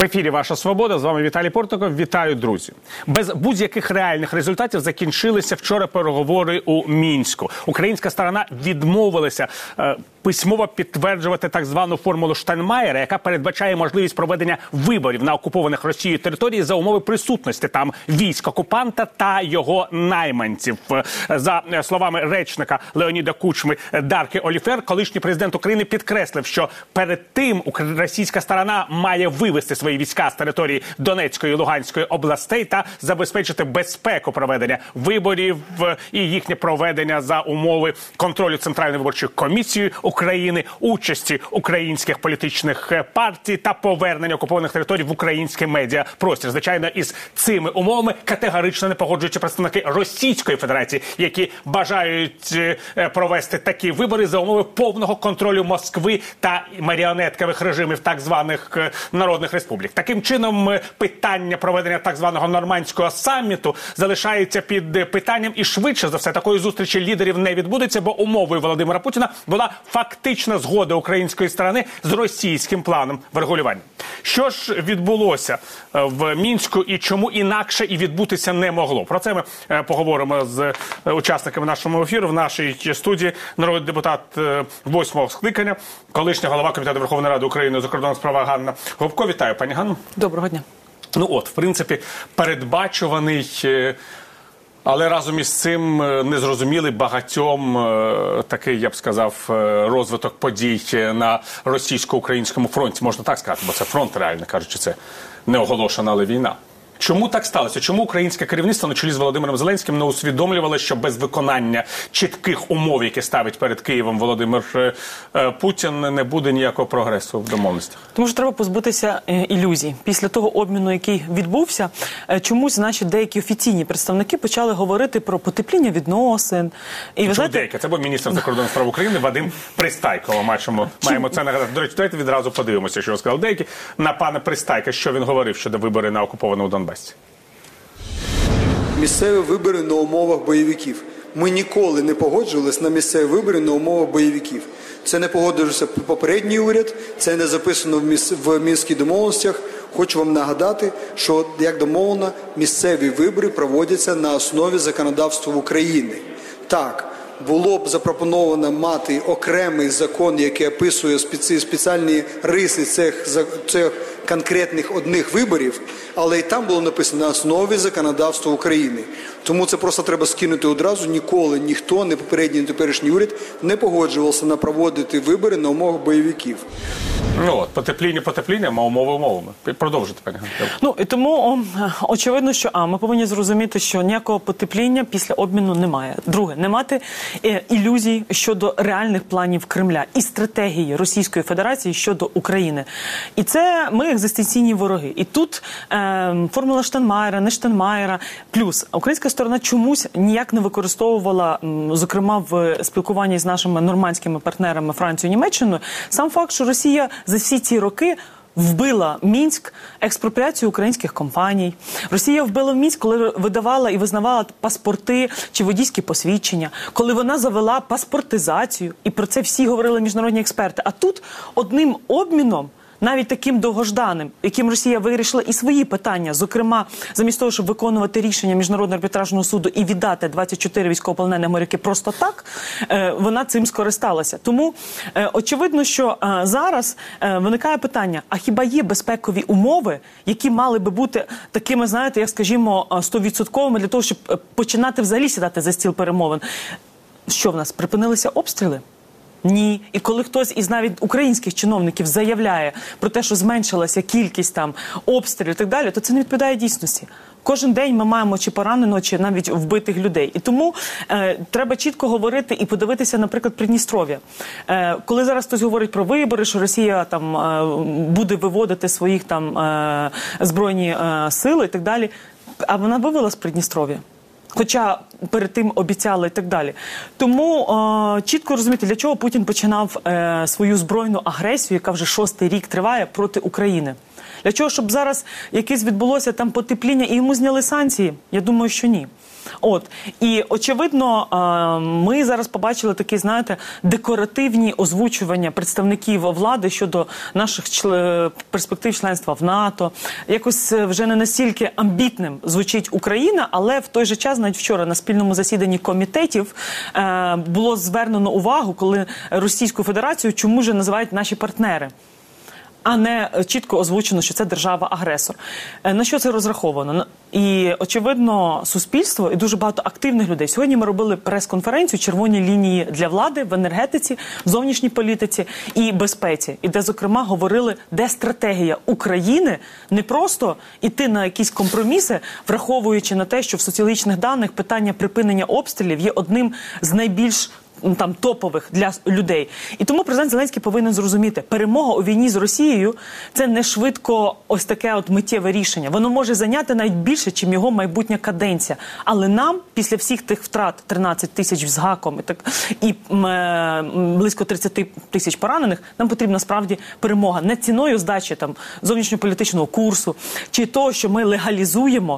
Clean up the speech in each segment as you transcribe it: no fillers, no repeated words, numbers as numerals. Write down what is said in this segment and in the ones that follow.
В ефірі «Ваша свобода», з вами Віталій Портников. Вітаю, друзі. Без будь-яких реальних результатів закінчилися вчора переговори у Мінську. Українська сторона відмовилася письмово підтверджувати так звану формулу Штайнмаєра, яка передбачає можливість проведення виборів на окупованих Росією території за умови присутності там військ окупанта та його найманців. За словами речника Леоніда Кучми Дарки Оліфер, колишній президент України підкреслив, що перед тим російська сторона має вивести свої війська з території Донецької і Луганської областей та забезпечити безпеку проведення виборів і їхнє проведення за умови контролю Центральної виборчої комісії України, участі українських політичних партій та повернення окупованих територій в український медіапростір. Звичайно, із цими умовами категорично не погоджуються представники Російської Федерації, які бажають провести такі вибори за умови повного контролю Москви та маріонеткових режимів так званих народних республік. Таким чином, питання проведення так званого нормандського саміту залишається під питанням, і швидше за все такої зустрічі лідерів не відбудеться, бо умовою Володимира Путіна була фактична згода української сторони з російським планом врегулювання. Що ж відбулося в Мінську і чому інакше і відбутися не могло? Про це ми поговоримо з учасниками нашого ефіру. В нашій студії народний депутат 8-го скликання, колишня голова Комітету Верховної Ради України у закордонних справах Ганна Гопко. Вітаю, пані Ганно. Доброго дня. Ну от, в принципі, передбачуваний, але разом із цим незрозумілий багатьом такий, я б сказав, розвиток подій на російсько-українському фронті. Можна так сказати, бо це фронт, реально кажучи, це не оголошена, але війна. Чому так сталося? Чому українське керівництво на чолі з Володимиром Зеленським не усвідомлювало, що без виконання чітких умов, які ставить перед Києвом Володимир Путін, не буде ніякого прогресу в домовленостях? Тому що треба позбутися ілюзій. Після того обміну, який відбувся, чомусь наші деякі офіційні представники почали говорити про потепління відносин. І ви знаєте... деякі? Це був міністр закордонних справ України Вадим Пристайко. Маємо це нагадати. До речі, давайте відразу подивимося, що сказав деякі. На пана Пристайка, що він говорив щодо виборів на окупованому Донбасі? Місцеві вибори на умовах бойовиків. Ми ніколи не погоджувалися на місцеві вибори на умовах бойовиків. Це не погодився попередній уряд, це не записано в Мінських домовленостях. Хочу вам нагадати, що, як домовлено, місцеві вибори проводяться на основі законодавства України. Так, було б запропоновано мати окремий закон, який описує спеціальні риси цих конкретних одних виборів, але і там було написано на основі законодавства України. Тому це просто треба скинути одразу. Ніколи ніхто, не попередній, не теперішній уряд, не погоджувався на проводити вибори на умовах бойовиків. Ну от, потепління, умови умовами. Продовжуйте, пані Ганна. Ну, і тому очевидно, що ми повинні зрозуміти, що ніякого потепління після обміну немає. Друге, не мати ілюзій щодо реальних планів Кремля і стратегії Російської Федерації щодо України. І це ми екзистенційні вороги. І тут формула Штайнмаєра, не Штайнмаєра. Плюс українська сторона чомусь ніяк не використовувала, зокрема в спілкуванні з нашими нормандськими партнерами Францією і Німеччиною, сам факт, що Росія за всі ці роки вбила Мінськ експропріацію українських компаній. Росія вбила в Мінськ, коли видавала і визнавала паспорти чи водійські посвідчення, коли вона завела паспортизацію, і про це всі говорили міжнародні експерти. А тут одним обміном, навіть таким довгожданим, яким Росія вирішила і свої питання, зокрема, замість того, щоб виконувати рішення Міжнародного арбітражного суду і віддати 24 військовополонених моряки просто так, вона цим скористалася. Тому очевидно, що зараз виникає питання, а хіба є безпекові умови, які мали би бути такими, знаєте, як, скажімо, 100% для того, щоб починати взагалі сідати за стіл перемовин? Що в нас, припинилися обстріли? Ні. І коли хтось із навіть українських чиновників заявляє про те, що зменшилася кількість там обстрілів і так далі, то це не відповідає дійсності. Кожен день ми маємо чи пораненого, чи навіть вбитих людей. І тому треба чітко говорити і подивитися, наприклад, Придністров'я. Коли зараз хтось говорить про вибори, що Росія там буде виводити своїх там збройні сили і так далі, а вона вивела з Придністров'я. Хоча перед тим обіцяли і так далі. Тому чітко розуміти, для чого Путін починав свою збройну агресію, яка вже 6-й рік триває, проти України. Для чого, щоб зараз якесь відбулося там потепління і йому зняли санкції? Я думаю, що ні. І, очевидно, ми зараз побачили такі, знаєте, декоративні озвучування представників влади щодо наших перспектив членства в НАТО. Якось вже не настільки амбітним звучить Україна, але в той же час, навіть вчора на спільному засіданні комітетів було звернено увагу, коли Російську Федерацію чому ж називають наші партнери, а не чітко озвучено, що це держава-агресор. На що це розраховано? І, очевидно, суспільство і дуже багато активних людей. Сьогодні ми робили прес-конференцію «Червоні лінії для влади» в енергетиці, в зовнішній політиці і безпеці. І де, зокрема, говорили, де стратегія України не просто йти на якісь компроміси, враховуючи на те, що в соціологічних даних питання припинення обстрілів є одним з найбільш топових для людей. І тому президент Зеленський повинен зрозуміти, перемога у війні з Росією – це не швидко ось таке от миттєве рішення. Воно може зайняти навіть більше, чим його майбутня каденція. Але нам, після всіх тих втрат, 13 тисяч з гаком і близько 30 тисяч поранених, нам потрібна справді перемога. Не ціною здачі зовнішньополітичного курсу, чи того, що ми легалізуємо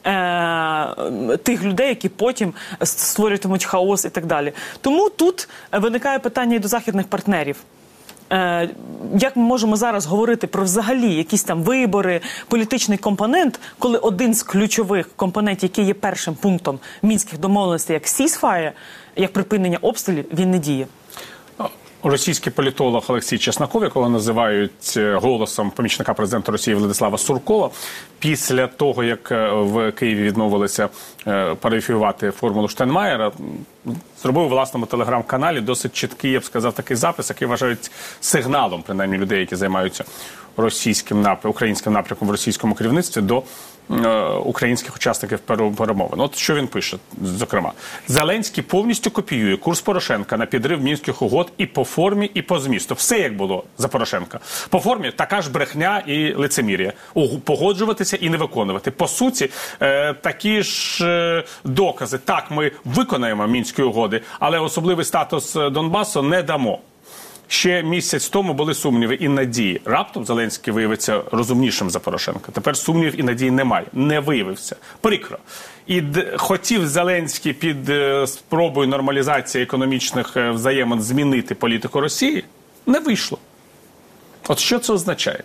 тих людей, які потім створюватимуть хаос і так далі. Тому тут виникає питання і до західних партнерів. Як ми можемо зараз говорити про взагалі якісь там вибори, політичний компонент, коли один з ключових компонентів, який є першим пунктом мінських домовленостей, як ceasefire, як припинення обстрілів, він не діє? Російський політолог Олексій Чесноков, якого називають голосом помічника президента Росії Владислава Суркова, після того, як в Києві відмовилися парафіювати формулу Штайнмаєра, зробив у власному телеграм-каналі досить чіткий, я б сказав, такий запис, який вважають сигналом, принаймні, людей, які займаються українським напрямком в російському керівництві, до українських учасників перемовин. От що він пише, зокрема. Зеленський повністю копіює курс Порошенка на підрив Мінських угод і по формі, і по змісту. Все як було за Порошенка. По формі така ж брехня і лицемір'я. Погоджуватися і не виконувати. По суті, такі ж докази. Так, ми виконаємо Мінські угоди, але особливий статус Донбасу не дамо. Ще місяць тому були сумніви і надії. Раптом Зеленський виявиться розумнішим за Порошенка. Тепер сумнівів і надій немає. Не виявився. Прикро. І хотів Зеленський під спробою нормалізації економічних взаємин змінити політику Росії. Не вийшло. От що це означає?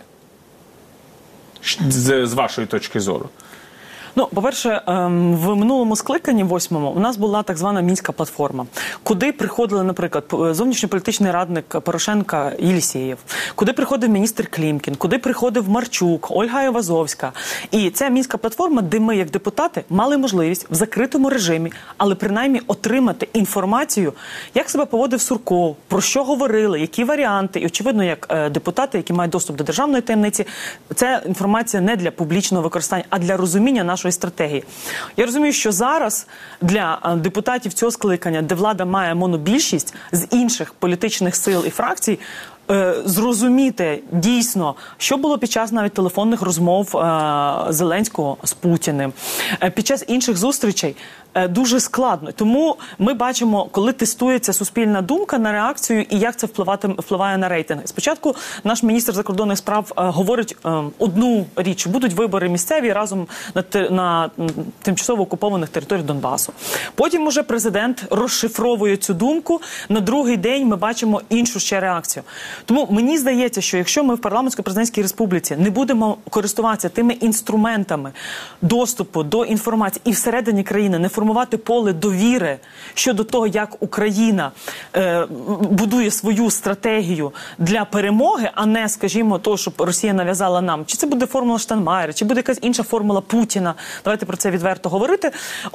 З вашої точки зору. Ну, по-перше, в минулому скликанні, 8-му, у нас була так звана Мінська платформа, куди приходили, наприклад, зовнішньополітичний радник Порошенка Єлісєєв, куди приходив міністр Клімкін, куди приходив Марчук, Ольга Айвазовська. І ця Мінська платформа, де ми, як депутати, мали можливість в закритому режимі, але принаймні отримати інформацію, як себе поводив Сурков, про що говорили, які варіанти. І, очевидно, як депутати, які мають доступ до державної таємниці, ця інформація не для публічного використання, а для розуміння нашої стратегії. Я розумію, що зараз для депутатів цього скликання, де влада має монобільшість з інших політичних сил і фракцій, зрозуміти дійсно, що було під час навіть телефонних розмов Зеленського з Путіним, під час інших зустрічей, дуже складно. Тому ми бачимо, коли тестується суспільна думка на реакцію і як це впливає на рейтинги. Спочатку наш міністр закордонних справ говорить одну річ. Будуть вибори місцеві разом на тимчасово окупованих територіях Донбасу. Потім уже президент розшифровує цю думку. На другий день ми бачимо іншу ще реакцію. Тому мені здається, що якщо ми в парламентсько-президентській республіці не будемо користуватися тими інструментами доступу до інформації і всередині країни не формувати поле довіри щодо того, як Україна будує свою стратегію для перемоги, а не, скажімо, того, щоб Росія нав'язала нам. Чи це буде формула Штайнмаєра, чи буде якась інша формула Путіна. Давайте про це відверто говорити.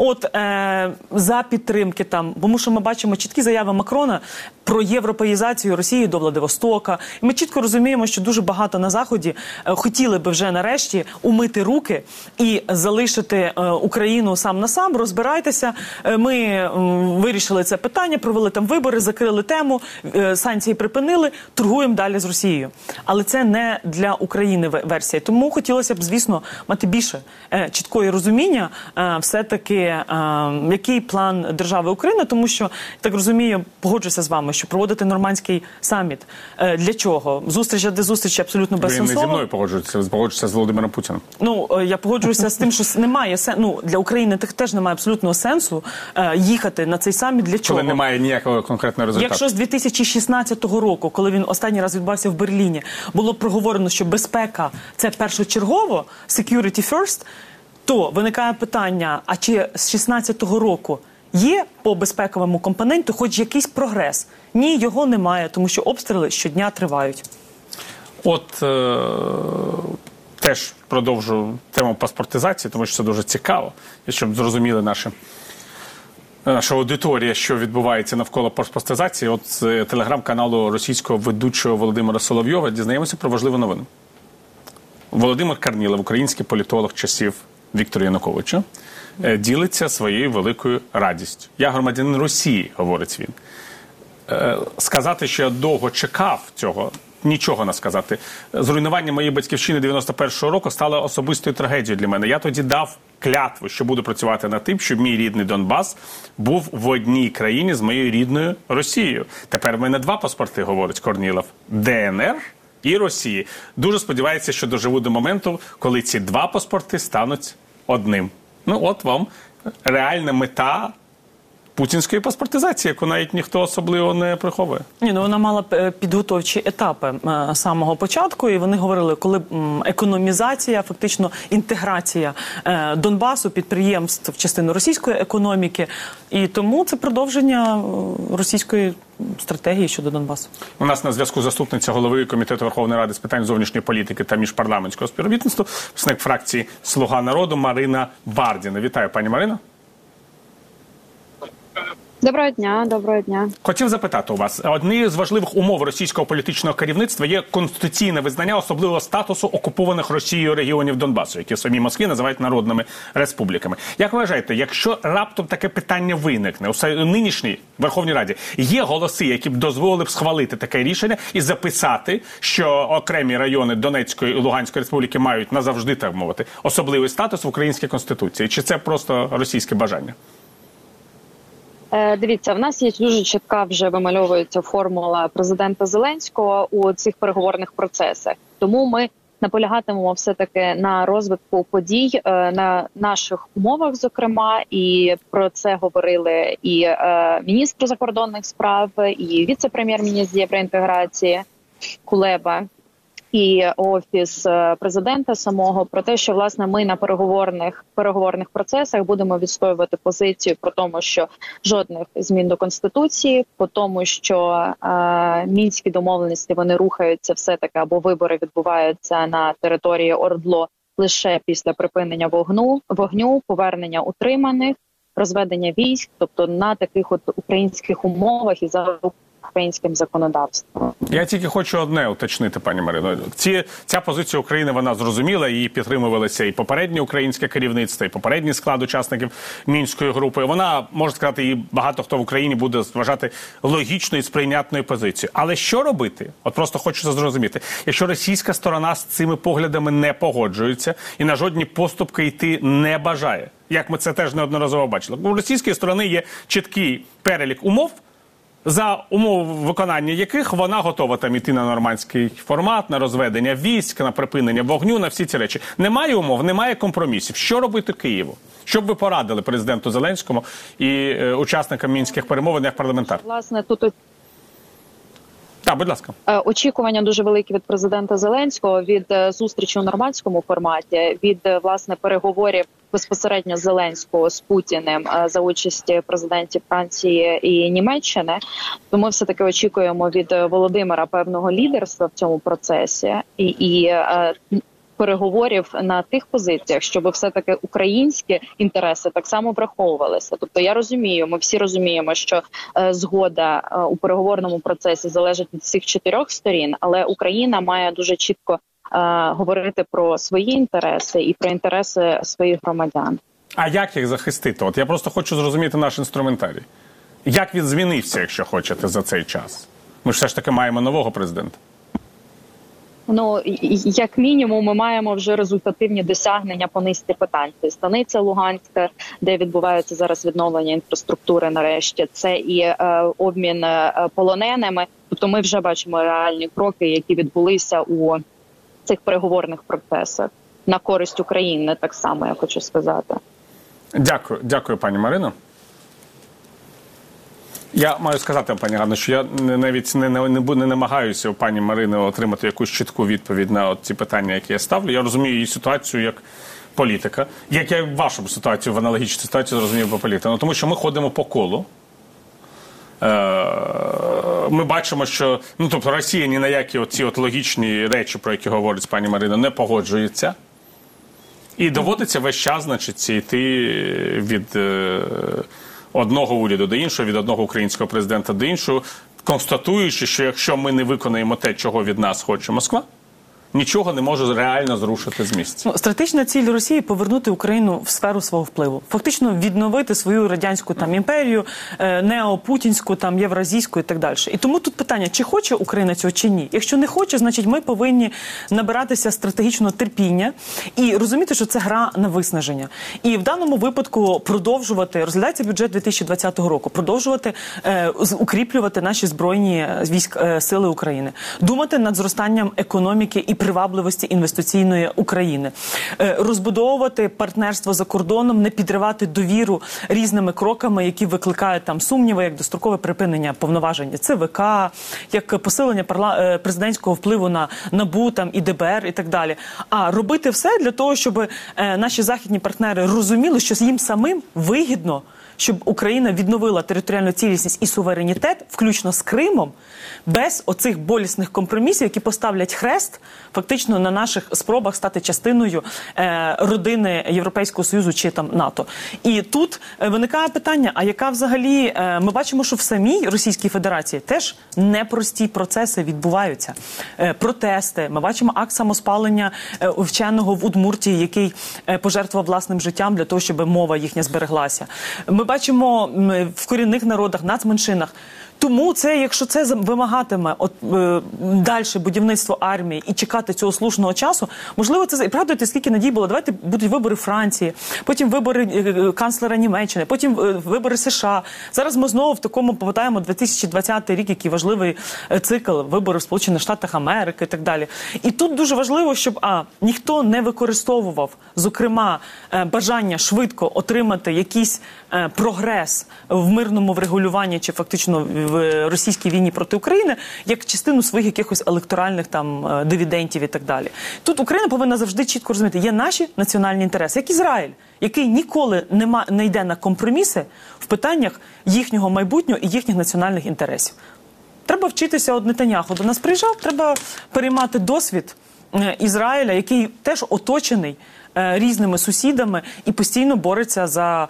За підтримки там, тому що ми бачимо чіткі заяви Макрона про європеїзацію Росії до Владивостока. І ми чітко розуміємо, що дуже багато на Заході хотіли би вже нарешті умити руки і залишити Україну сам на сам. Розбирайтеся. Ми вирішили це питання, провели там вибори, закрили тему, санкції припинили, торгуємо далі з Росією. Але це не для України версія. Тому хотілося б, звісно, мати більше чіткої розуміння все-таки, який план держави Україна, тому що, так розумію, погоджуюся з вами, що проводити нормандський саміт. Для чого? Зустріч, де зустріч абсолютно безсенсово. Ви не зі мною погоджуєтеся з Володимиром Путіним. Ну, я погоджуюся з тим, що немає для України теж немає абсолютно жодного сенсу їхати на цей саміт. Для чого? Коли немає ніякого конкретного результату. Якщо з 2016 року, коли він останній раз відбувався в Берліні, було проговорено, що безпека – це першочергово, security first, то виникає питання, а чи з 2016 року є по безпековому компоненту хоч якийсь прогрес? Ні, його немає, тому що обстріли щодня тривають. От теж продовжу тему паспортизації, тому що це дуже цікаво, і щоб зрозуміли наша аудиторія, що відбувається навколо паспортизації. От з телеграм-каналу російського ведучого Володимира Соловйова дізнаємося про важливу новину. Володимир Корнілов, український політолог часів Віктора Януковича, ділиться своєю великою радістю. «Я громадянин Росії», говорить він. Сказати, що я довго чекав цього, нічого не сказати. Зруйнування моєї батьківщини 91-го року стало особистою трагедією для мене. Я тоді дав клятву, що буду працювати над тим, щоб мій рідний Донбас був в одній країні з моєю рідною Росією. Тепер в мене два паспорти, говорить Корнілов. ДНР і Росії. Дуже сподівається, що доживу до моменту, коли ці два паспорти стануть одним. Ну от вам реальна мета путінської паспортизації, яку навіть ніхто особливо не приховує. Ні, ну вона мала підготовчі етапи з самого початку, і вони говорили, коли економізація, фактично інтеграція Донбасу, підприємств в частину російської економіки, і тому це продовження російської стратегії щодо Донбасу. У нас на зв'язку заступниця голови Комітету Верховної Ради з питань зовнішньої політики та міжпарламентського співробітництва, представник фракції «Слуга народу» Марина Бардіна. Вітаю, пані Марино. Доброго дня, доброго дня. Хотів запитати у вас, однією з важливих умов російського політичного керівництва є конституційне визнання особливого статусу окупованих Росією регіонів Донбасу, які в самій Москві називають народними республіками. Як вважаєте, якщо раптом таке питання виникне у нинішній Верховній Раді, є голоси, які б дозволили б схвалити таке рішення і записати, що окремі райони Донецької і Луганської республіки мають назавжди, так мовити, особливий статус в українській конституції? Чи це просто російське бажання? Дивіться, в нас є дуже чітка вже вимальовується формула президента Зеленського у цих переговорних процесах. Тому ми наполягатимемо все-таки на розвитку подій на наших умовах, зокрема, і про це говорили і міністр закордонних справ, і віце-прем'єр-міністр з євроінтеграції Кулеба, і офіс президента самого, про те, що власне ми на переговорних процесах будемо відстоювати позицію про тому, що жодних змін до конституції, по тому, що мінські домовленості вони рухаються все таки, або вибори відбуваються на території ОРДЛО лише після припинення вогню, повернення утриманих, розведення військ, тобто на таких от українських умовах і за українським законодавством. Я тільки хочу одне уточнити, пані Марино. Ця позиція України, вона зрозуміла, її підтримувалися і попереднє українське керівництво, і попередній склад учасників Мінської групи. Вона, можна сказати, і багато хто в Україні буде вважати логічною і сприйнятною позицією. Але що робити? От просто хочу це зрозуміти. Якщо російська сторона з цими поглядами не погоджується і на жодні поступки йти не бажає, як ми це теж неодноразово бачили. У російської сторони є чіткий перелік умов, за умов виконання яких вона готова там іти на нормандський формат, на розведення військ, на припинення вогню, на всі ці речі. Немає умов, немає компромісів. Що робити Києву? Що б ви порадили президенту Зеленському і учасникам мінських перемовин як парламентар? Власне, тут Так, будь ласка. Очікування дуже великі від президента Зеленського, від зустрічі у нормандському форматі, від власне переговорів безпосередньо Зеленського з Путіним за участі президентів Франції і Німеччини. Тому все таки очікуємо від Володимира певного лідерства в цьому процесі і переговорів на тих позиціях, щоб все-таки українські інтереси так само враховувалися. Тобто я розумію, ми всі розуміємо, що згода у переговорному процесі залежить від всіх чотирьох сторін, але Україна має дуже чітко говорити про свої інтереси і про інтереси своїх громадян. А як їх захистити? От я просто хочу зрозуміти наш інструментарій. Як він змінився, якщо хочете, за цей час? Ми ж все ж таки маємо нового президента. Ну, як мінімум, ми маємо вже результативні досягнення по низці питань. Це станиця Луганська, де відбувається зараз відновлення інфраструктури нарешті. Це і обмін полоненими. Тобто ми вже бачимо реальні кроки, які відбулися у цих переговорних процесах на користь України, так само, я хочу сказати. Дякую, пані Марино. Я маю сказати, пані Ганно, що я навіть не намагаюся у пані Марини отримати якусь чітку відповідь на ці питання, які я ставлю. Я розумію її ситуацію як політика, як я вашу ситуацію, в аналогічну ситуацію зрозумів по політику. Тому що ми ходимо по колу. Ми бачимо, що тобто Росія ні на які оці логічні речі, про які говорить пані Марина, не погоджується. І доводиться весь час, значить, йти від одного уряду до іншого, від одного українського президента до іншого, констатуючи, що якщо ми не виконаємо те, чого від нас хоче Москва, нічого не може реально зрушити з місця. Стратегічна ціль Росії – повернути Україну в сферу свого впливу. Фактично відновити свою радянську імперію, неопутінську, євразійську і так далі. І тому тут питання, чи хоче Україна цього, чи ні. Якщо не хоче, значить ми повинні набиратися стратегічного терпіння і розуміти, що це гра на виснаження. І в даному випадку продовжувати, розглядається бюджет 2020 року, продовжувати укріплювати наші збройні сили України, думати над зростанням економіки і привабливості інвестиційної України, розбудовувати партнерство за кордоном, не підривати довіру різними кроками, які викликають сумніви, як дострокове припинення повноважень ЦВК, як посилення президентського впливу на НАБУ, і ДБР і так далі. А робити все для того, щоб наші західні партнери розуміли, що їм самим вигідно, щоб Україна відновила територіальну цілісність і суверенітет, включно з Кримом, без оцих болісних компромісів, які поставлять хрест фактично на наших спробах стати частиною родини Європейського Союзу чи НАТО. І тут виникає питання, а яка взагалі, ми бачимо, що в самій Російській Федерації теж непрості процеси відбуваються. Протести, ми бачимо акт самоспалення вченого в Удмуртії, який пожертвував власним життям для того, щоб мова їхня збереглася. Ми бачимо в корінних народах, нацменшинах. Тому якщо це вимагатиме далі будівництво армії і чекати цього слушного часу, можливо, це... І пригадуєте, скільки надій було, давайте будуть вибори Франції, потім вибори канцлера Німеччини, потім вибори США. Зараз ми знову в такому попадаємо 2020 рік, який важливий цикл, вибори в Сполучених Штатах Америки і так далі. І тут дуже важливо, щоб ніхто не використовував, зокрема, бажання швидко отримати якийсь прогрес в мирному врегулюванні чи фактично в російській війні проти України, як частину своїх якихось електоральних дивідендів і так далі. Тут Україна повинна завжди чітко розуміти, є наші національні інтереси, як Ізраїль, який ніколи не йде на компроміси в питаннях їхнього майбутнього і їхніх національних інтересів. Треба вчитися від Нетаняху. До нас приїжджав, треба переймати досвід Ізраїля, який теж оточений різними сусідами і постійно бореться за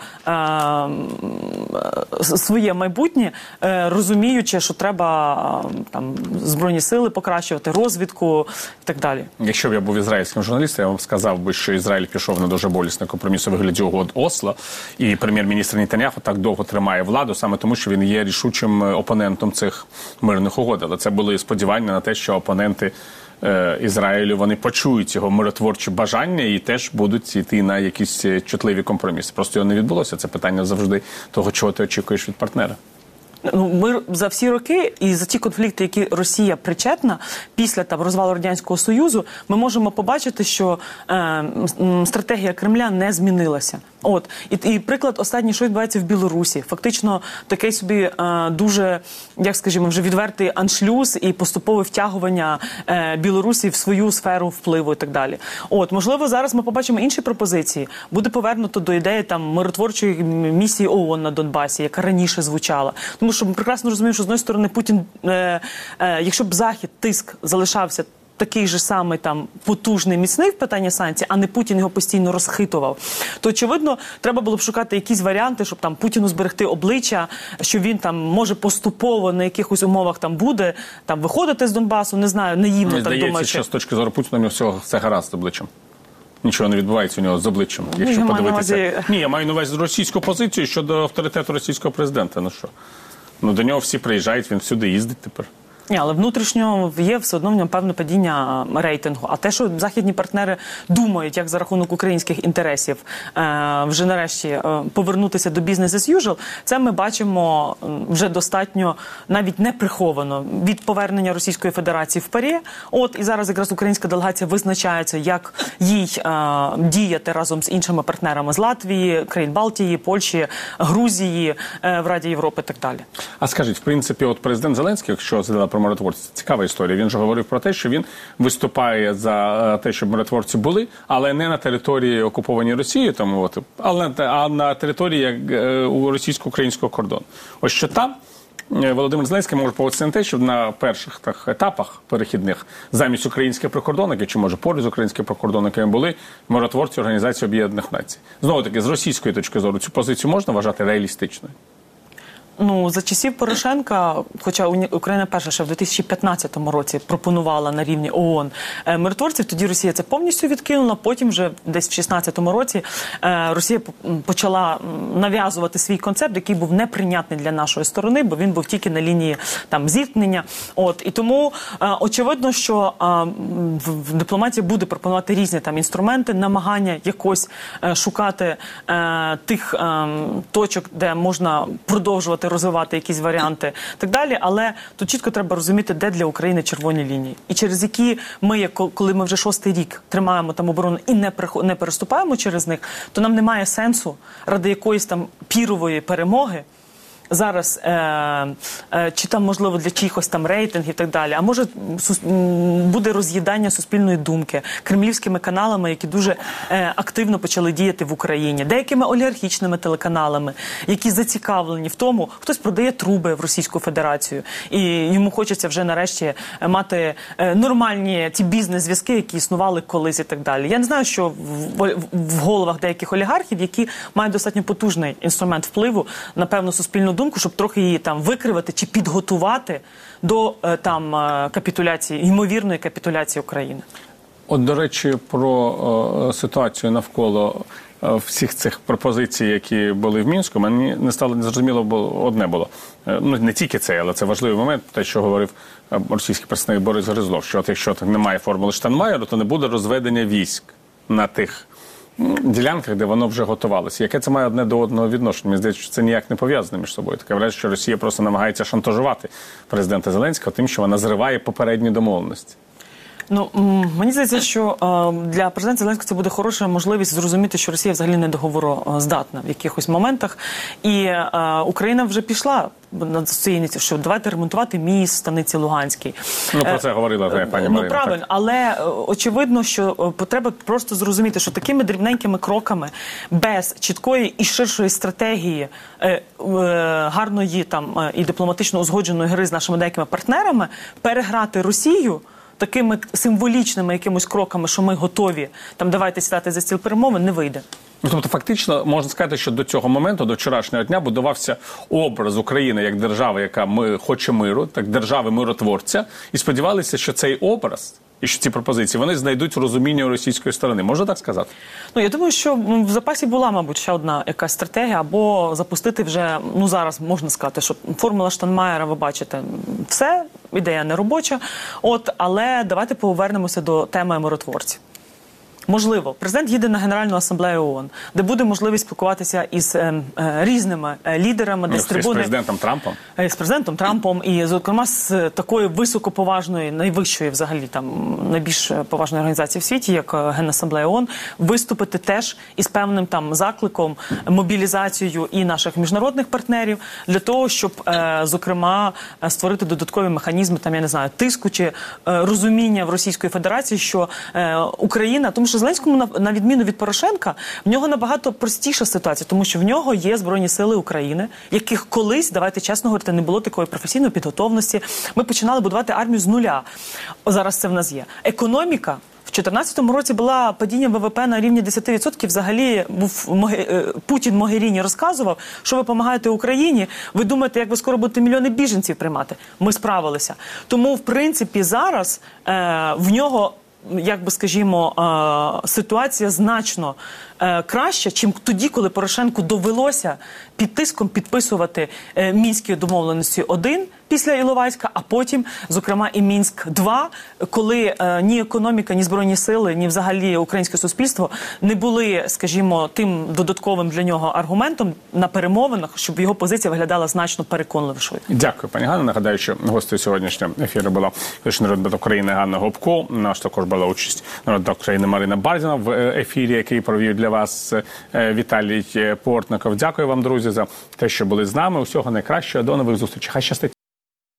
своє майбутнє, розуміючи, що треба збройні сили покращувати, розвідку і так далі. Якщо б я був ізраїльським журналістом, я вам сказав би, що Ізраїль пішов на дуже болісний компроміс у вигляді угод Осло, і прем'єр-міністр Нетаняху так довго тримає владу, саме тому, що він є рішучим опонентом цих мирних угод. Але це були сподівання на те, що опоненти Ізраїлю, вони почують його миротворчі бажання і теж будуть йти на якісь чутливі компроміси. Просто його не відбулося. Це питання завжди того, чого ти очікуєш від партнера. Ми за всі роки і за ті конфлікти, які Росія причетна після розвалу Радянського Союзу, ми можемо побачити, що стратегія Кремля не змінилася. І приклад останній, що відбувається в Білорусі. Фактично такий собі дуже, як скажімо, вже відвертий аншлюз і поступове втягування Білорусі в свою сферу впливу і так далі. Можливо, зараз ми побачимо інші пропозиції. Буде повернуто до ідеї миротворчої місії ООН на Донбасі, яка раніше звучала. Тому що ми прекрасно розуміємо, що з однієї сторони Путін, якщо б Захід, тиск залишався такий же самий потужний, міцний в питанні санкцій, а не Путін його постійно розхитував, то, очевидно, треба було б шукати якісь варіанти, щоб Путіну зберегти обличчя, що він може поступово на якихось умовах буде виходити з Донбасу, не знаю, наївно так думаю. Здається, що з точки зору Путіна у нього всього все гаразд з обличчям. Нічого не відбувається у нього з обличчям, якщо подивитися. Ні, я маю на увазі російську позицію щодо авторитету російського президента. До нього всі приїжджають, він всюди їздить тепер. Ні, але внутрішньо є все одно в ньому певне падіння рейтингу. А те, що західні партнери думають, як за рахунок українських інтересів вже нарешті повернутися до бізнес as usual, це ми бачимо вже достатньо навіть не приховано від повернення Російської Федерації в ПАРЄ. От і зараз якраз українська делегація визначається, як їй діяти разом з іншими партнерами з Латвії, країн Балтії, Польщі, Грузії, в Раді Європи і так далі. А скажіть, в принципі, от президент Зеленський, якщо згадали про миротворців, цікава історія. Він же говорив про те, що він виступає за те, щоб миротворці були, але не на території окупованій Росією, тому от, а на території у російсько-українського кордону. Ось що там Володимир Зеленський може поводитися на те, щоб на перших етапах перехідних замість українських прикордонників, чи може поруч з українськими прикордонниками були миротворці Організації Об'єднаних Націй. Знову таки, з російської точки зору, цю позицію можна вважати реалістичною? Ну, за часів Порошенка, хоча Україна перша ще в 2015 році пропонувала на рівні ООН миротворців, тоді Росія це повністю відкинула, потім вже десь в 2016 році Росія почала нав'язувати свій концепт, який був неприйнятний для нашої сторони, бо він був тільки на лінії там зіткнення. От, і тому очевидно, що дипломатія буде пропонувати різні там інструменти, намагання якось шукати тих точок, де можна продовжувати розвивати якісь варіанти і так далі, але тут чітко треба розуміти, де для України червоні лінії. І через які ми, коли ми вже 6-й рік тримаємо там оборону і не переступаємо через них, то нам немає сенсу ради якоїсь там пірової перемоги зараз, чи там, можливо, для чиїхось там рейтингів і так далі, а може буде роз'їдання суспільної думки кремлівськими каналами, які дуже активно почали діяти в Україні, деякими олігархічними телеканалами, які зацікавлені в тому, хтось продає труби в Російську Федерацію, і йому хочеться вже нарешті мати нормальні ті бізнес-зв'язки, які існували колись і так далі. Я не знаю, що в головах деяких олігархів, які мають достатньо потужний інструмент впливу на певну суспільну думку, щоб трохи її там викривати чи підготувати до там капітуляції, ймовірної капітуляції України. От, до речі, про ситуацію навколо всіх цих пропозицій, які були в Мінську, мені не стало незрозуміло, бо одне було. Ну, не тільки це, але це важливий момент, те, що говорив російський представник Борис Гризлов, що от якщо немає формули Штайнмайєра, то не буде розведення військ на тих ділянках, де воно вже готувалося. Яке це має одне до одного відношення? Мені здається, що це ніяк не пов'язано між собою. Таке враження, що Росія просто намагається шантажувати президента Зеленського тим, що вона зриває попередні домовленості. Ну, мені здається, що для президента Зеленського це буде хороша можливість зрозуміти, що Росія взагалі не договороздатна в якихось моментах. І Україна вже пішла на цю ініціативу, що давайте ремонтувати міст в станиці Луганській. Ну, про це говорила пані Марина. Ну, правильно, так. Але очевидно, що треба просто зрозуміти, що такими дрібненькими кроками, без чіткої і ширшої стратегії, гарної там і дипломатично узгодженої гри з нашими деякими партнерами, переграти Росію такими символічними якимось кроками, що ми готові, там давайте сідати за стіл перемовин, не вийде. Ну, тобто, фактично, можна сказати, що до цього моменту, до вчорашнього дня, будувався образ України як держави, яка хоче миру, так держави-миротворця, і сподівалися, що цей образ і що ці пропозиції, вони знайдуть розуміння у російської сторони. Можна так сказати? Ну, я думаю, що в запасі була, мабуть, ще одна якась стратегія, або запустити вже, ну, зараз можна сказати, що формула Штайнмайєра, ви бачите, все, ідея не робоча, але давайте повернемося до теми миротворців. Можливо, президент їде на Генеральну асамблею ООН, де буде можливість спілкуватися із різними лідерами, десь трибуни. З президентом Трампом? З президентом Трампом і, зокрема, з такої високоповажної, найвищої взагалі, там, найбільш поважної організації в світі, як Генасамблея ООН, виступити теж із певним там закликом, мобілізацією і наших міжнародних партнерів для того, щоб, зокрема, створити додаткові механізми, там, я не знаю, тиску чи розуміння в Російської Федерації, що Україна, тому що Зеленському, на відміну від Порошенка, в нього набагато простіша ситуація, тому що в нього є Збройні сили України, яких колись, давайте чесно говорити, не було такої професійної підготовленості. Ми починали будувати армію з нуля. Зараз це в нас є. Економіка. В 2014 році була падіння ВВП на рівні 10%. Взагалі Путін Могеріні розказував, що ви допомагаєте Україні, ви думаєте, як ви скоро будете мільйони біженців приймати. Ми справилися. Тому, в принципі, зараз в нього, як би, скажімо, ситуація значно краща, чим тоді, коли Порошенку довелося під тиском підписувати Мінські домовленості 1 після Іловайська, а потім, зокрема, і Мінськ-2, коли ні економіка, ні Збройні сили, ні взагалі українське суспільство не були, скажімо, тим додатковим для нього аргументом на перемовинах, щоб його позиція виглядала значно переконливішою. Дякую, пані Ганно. Нагадаю, що гостею сьогоднішнього ефіру була колишня народна депутат України Ганна Гопко. Наш також була участь народна депутат України Марина Бардіна в ефірі, який провів для вас Віталій Портников. Дякую вам, друзі, за те, що були з нами. Усього найкращого. До нових зустрічей. Хай щастить.